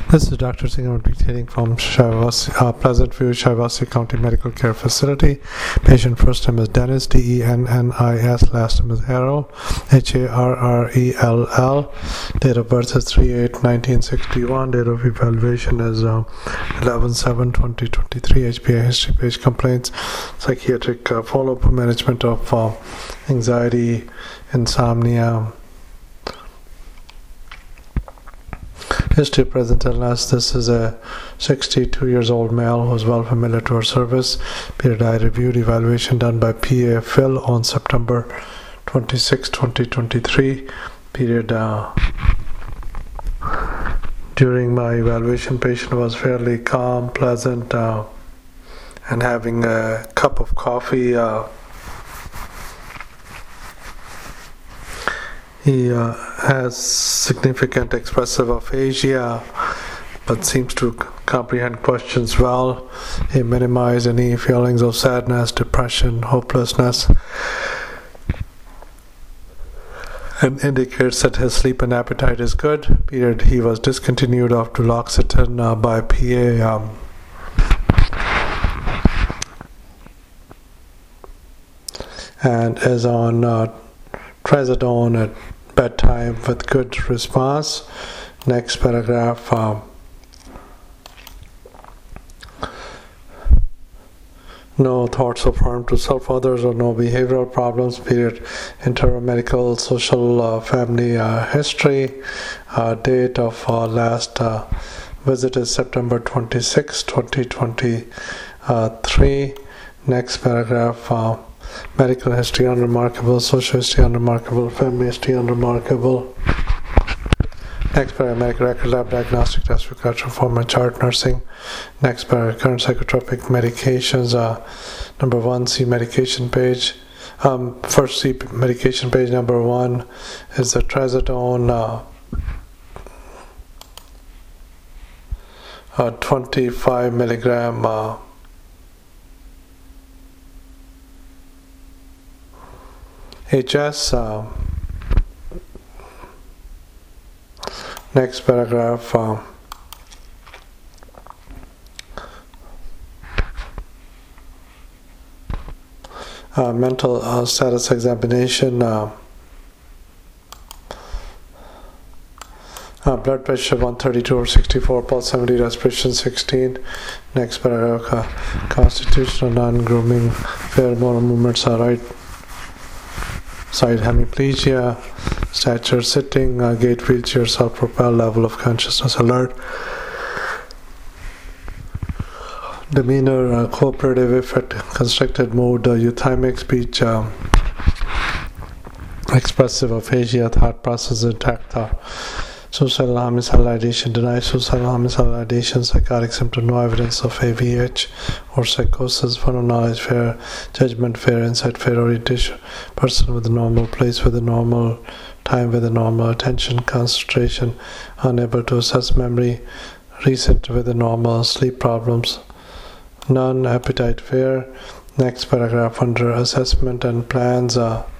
This is Dr. Singh. I'm detailing from Pleasant View, Shiawassee County Medical Care Facility. Patient first name is Dennis, Dennis, last name is Harrell, Harrell. Date of birth is 3/8/1961. Date of evaluation is 11/7/2023. HPI history page complaints, psychiatric follow-up, management of anxiety, insomnia. History present illness. This is a 62 years old male who is well familiar to our service. Period I reviewed. Evaluation done by PA Phil on September 26, 2023. Period. During my evaluation, patient was fairly calm, pleasant, and having a cup of coffee. He has significant expressive aphasia, but seems to comprehend questions well. He minimized any feelings of sadness, depression, hopelessness, and indicates that his sleep and appetite is good. Period. He was discontinued of duloxetine by PA. And is on trazodone at bedtime with good response. Next paragraph. No thoughts of harm to self, others, or no behavioral problems. Period. Intermedical, social, family history. Date of last visit is September 26, 2023. Next paragraph. Medical history unremarkable, social history unremarkable, family history unremarkable. Next paragraph, medical record, lab diagnostic test, record, format chart, nursing. Next paragraph, current psychotropic medications. Number 1, see medication page. First, see medication page. Number 1 is the trazodone 25 milligram. HS. Next paragraph. Mental status examination. Blood pressure 132/64, pulse 70, respiration 16. Next paragraph. Constitutional non-grooming, fair motor movements are right. Side hemiplegia, stature sitting, gait wheelchair, self-propelled, level of consciousness alert, demeanor, cooperative effort, constricted mood, euthymic speech, expressive aphasia, thought process intact, suicidal homicidal ideation, denies suicidal homicidal ideation, psychotic symptom, no evidence of AVH or psychosis, fun of knowledge, fair judgment, fair insight, fair orientation, person with a normal place, with a normal time, with a normal attention, concentration, unable to assess memory, recent with a normal, sleep problems, none, appetite fair. Next paragraph under assessment and plans.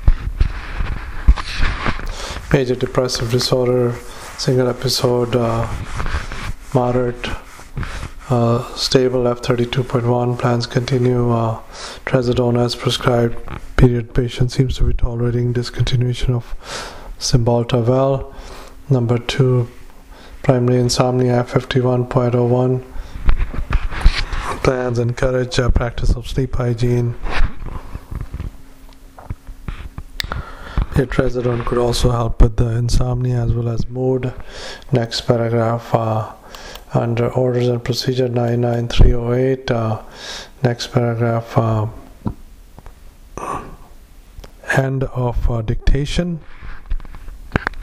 Major depressive disorder, single episode, moderate, stable, F32.1, plans continue, trazodone as prescribed. Period. Patient seems to be tolerating discontinuation of Cymbalta well. Number 2, primary insomnia, F51.01, plans encourage practice of sleep hygiene. Trazodone could also help with the insomnia as well as mood. Next paragraph, under orders and procedure 99308. Next paragraph, end of dictation.